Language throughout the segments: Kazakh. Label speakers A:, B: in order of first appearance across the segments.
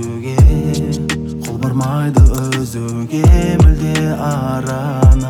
A: түзүүгө кол бармайды өзүгө мүлде араны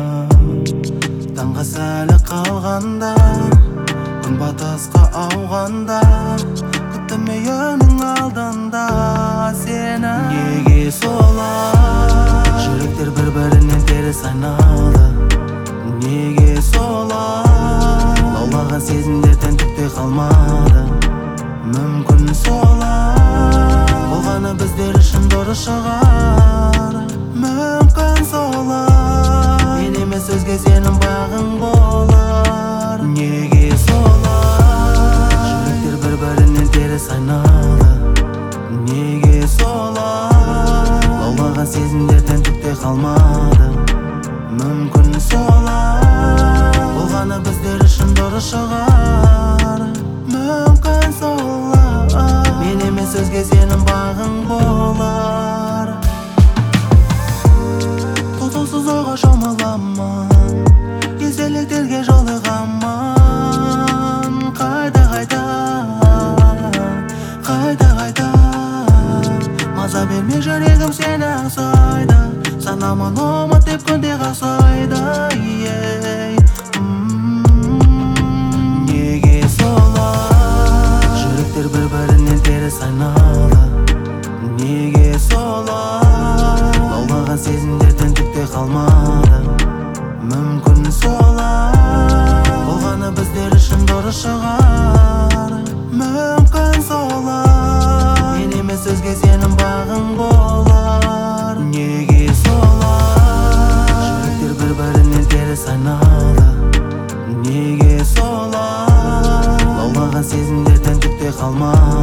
A: таңга сәлі қалғанда күн батысқа ауғанда күттім үйіңнің алдында сені неге солай жүректер бір-бірінен теріс айналды неге солай лаулаған сезімдерден түкте қалмады мүмкін солай болғаны біздер үшін дұрыс шығар мүмкін солай мен емес өзге сенің бағың болар неге солай жүректер бір-бірінен теріс айналды неге солай лаулаған сезімдерден түкте қалмады мүмкін солай болғаны біздер үшін дұрыс шығар мүмкін солай мен емес өзге сенің бағың болар тоқтаусыз ойға шомыламын естеліктерге жолығамын қайта маза берме жүрегім сені аңсайды санамын ұмыт деп күнде қақсайды неге солай жүректер бір-бірінен теріс айналды неге солай лаулаған сезімдерден түкте қалмады мүмкін солай болғаны біздер үшін дұрыс шығар мүмкін солай мен емес өзге сенің бағың болар неге солай жүректер бір-бірінен теріс айналды неге солай лаулаған сезімдерден түкте қалмады